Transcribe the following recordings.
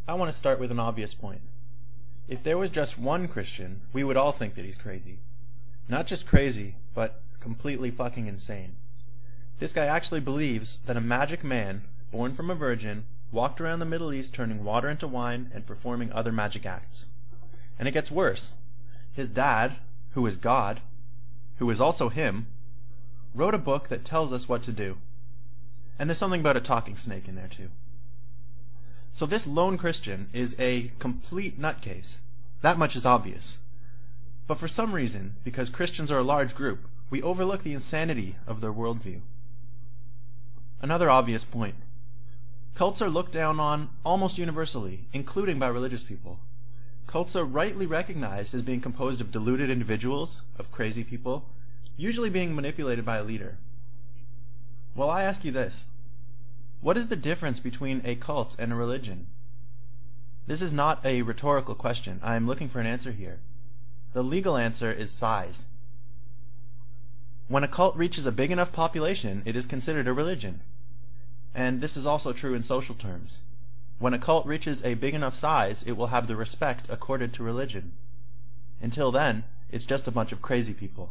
I want to start with an obvious point. If there was just one Christian, we would all think that he's crazy. Not just crazy, but completely fucking insane. This guy actually believes that a magic man, born from a virgin, walked around the Middle East turning water into wine and performing other magic acts. And it gets worse. His dad, who is God, who is also him, wrote a book that tells us what to do. And there's something about a talking snake in there too. So this lone Christian is a complete nutcase. That much is obvious. But for some reason, because Christians are a large group, we overlook the insanity of their worldview. Another obvious point. Cults are looked down on almost universally, including by religious people. Cults are rightly recognized as being composed of deluded individuals, of crazy people, usually being manipulated by a leader. Well, I ask you this. What is the difference between a cult and a religion? This is not a rhetorical question. I am looking for an answer here. The legal answer is size. When a cult reaches a big enough population, it is considered a religion. And this is also true in social terms. When a cult reaches a big enough size, it will have the respect accorded to religion. Until then, it's just a bunch of crazy people.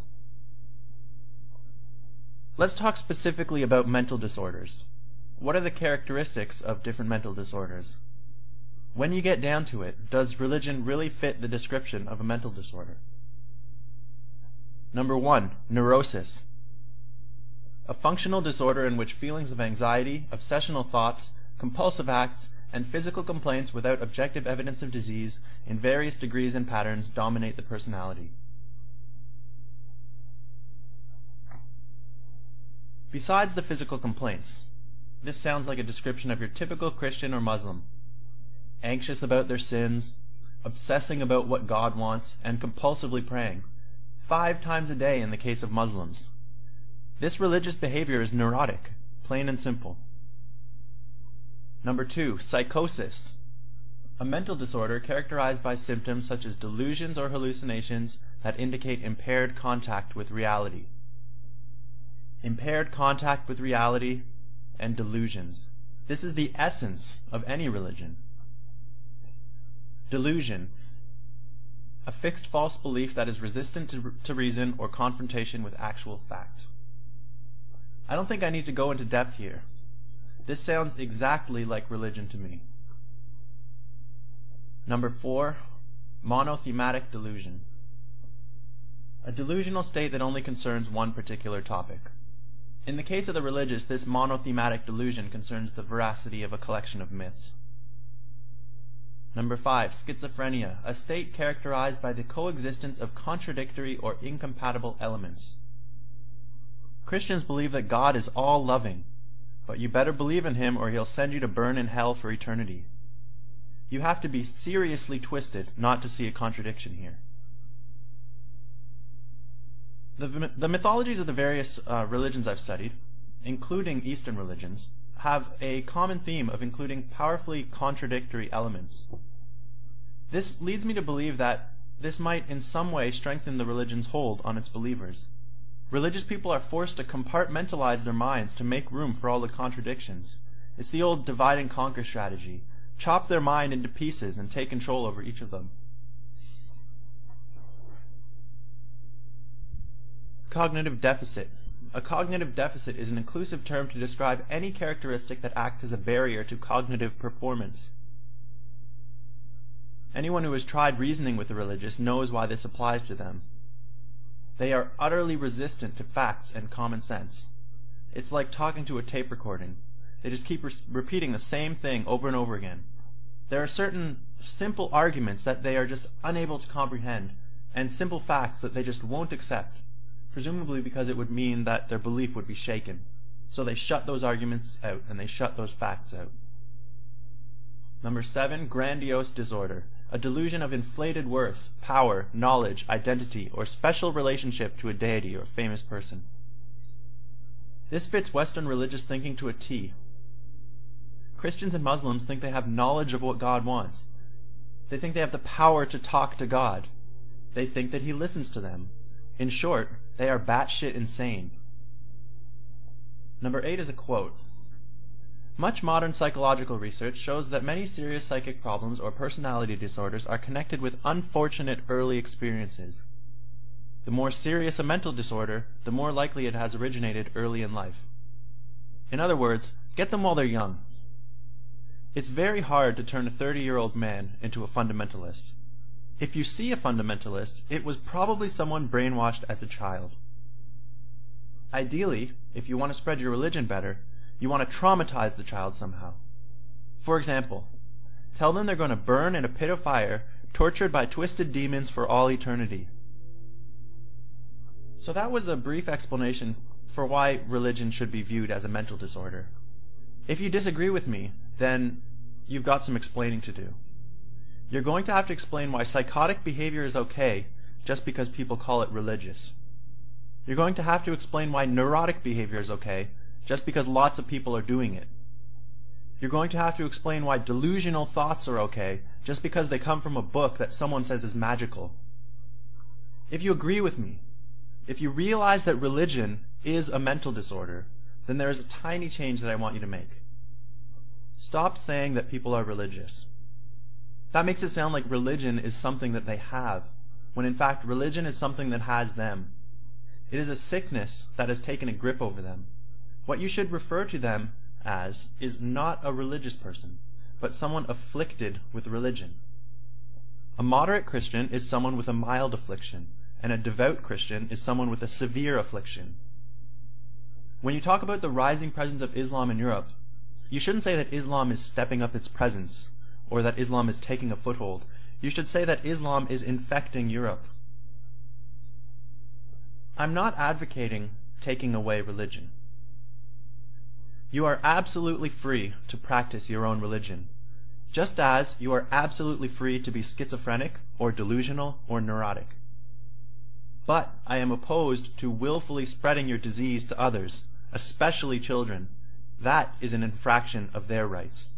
Let's talk specifically about mental disorders. What are the characteristics of different mental disorders? When you get down to it, does religion really fit the description of a mental disorder? Number 1, neurosis. A functional disorder in which feelings of anxiety, obsessional thoughts, compulsive acts, and physical complaints without objective evidence of disease in various degrees and patterns dominate the personality. Besides the physical complaints, this sounds like a description of your typical Christian or Muslim. Anxious about their sins, obsessing about what God wants, and compulsively praying, 5 times a day in the case of Muslims. This religious behavior is neurotic, plain and simple. Number 2, psychosis. A mental disorder characterized by symptoms such as delusions or hallucinations that indicate impaired contact with reality. Impaired contact with reality and delusions. This is the essence of any religion. Delusion. A fixed false belief that is resistant to reason or confrontation with actual fact. I don't think I need to go into depth here. This sounds exactly like religion to me. Number 4, monothematic delusion. A delusional state that only concerns one particular topic. In the case of the religious, this monothematic delusion concerns the veracity of a collection of myths. Number 5, schizophrenia, a state characterized by the coexistence of contradictory or incompatible elements. Christians believe that God is all-loving, but you better believe in Him or He'll send you to burn in hell for eternity. You have to be seriously twisted not to see a contradiction here. The mythologies of the various religions I've studied, including Eastern religions, have a common theme of including powerfully contradictory elements. This leads me to believe that this might in some way strengthen the religion's hold on its believers. Religious people are forced to compartmentalize their minds to make room for all the contradictions. It's the old divide and conquer strategy. Chop their mind into pieces and take control over each of them. Cognitive deficit. A cognitive deficit is an inclusive term to describe any characteristic that acts as a barrier to cognitive performance. Anyone who has tried reasoning with the religious knows why this applies to them. They are utterly resistant to facts and common sense. It's like talking to a tape recording. They just keep repeating the same thing over and over again. There are certain simple arguments that they are just unable to comprehend, and simple facts that they just won't accept, presumably because it would mean that their belief would be shaken. So they shut those arguments out, and they shut those facts out. Number 7, grandiose disorder. A delusion of inflated worth, power, knowledge, identity, or special relationship to a deity or famous person. This fits Western religious thinking to a T. Christians and Muslims think they have knowledge of what God wants. They think they have the power to talk to God. They think that He listens to them. In short, they are batshit insane. Number 8 is a quote. Much modern psychological research shows that many serious psychic problems or personality disorders are connected with unfortunate early experiences. The more serious a mental disorder, the more likely it has originated early in life. In other words, get them while they're young. It's very hard to turn a 30-year-old man into a fundamentalist. If you see a fundamentalist, it was probably someone brainwashed as a child. Ideally, if you want to spread your religion better, you want to traumatize the child somehow. For example, tell them they're going to burn in a pit of fire, tortured by twisted demons for all eternity. So that was a brief explanation for why religion should be viewed as a mental disorder. If you disagree with me, then you've got some explaining to do. You're going to have to explain why psychotic behavior is okay just because people call it religious. You're going to have to explain why neurotic behavior is okay just because lots of people are doing it. You're going to have to explain why delusional thoughts are okay just because they come from a book that someone says is magical. If you agree with me, if you realize that religion is a mental disorder, then there is a tiny change that I want you to make. Stop saying that people are religious. That makes it sound like religion is something that they have, when in fact religion is something that has them. It is a sickness that has taken a grip over them. What you should refer to them as is not a religious person, but someone afflicted with religion. A moderate Christian is someone with a mild affliction, and a devout Christian is someone with a severe affliction. When you talk about the rising presence of Islam in Europe, you shouldn't say that Islam is stepping up its presence, or that Islam is taking a foothold. You should say that Islam is infecting Europe. I'm not advocating taking away religion. You are absolutely free to practice your own religion, just as you are absolutely free to be schizophrenic or delusional or neurotic. But I am opposed to willfully spreading your disease to others, especially children. That is an infraction of their rights.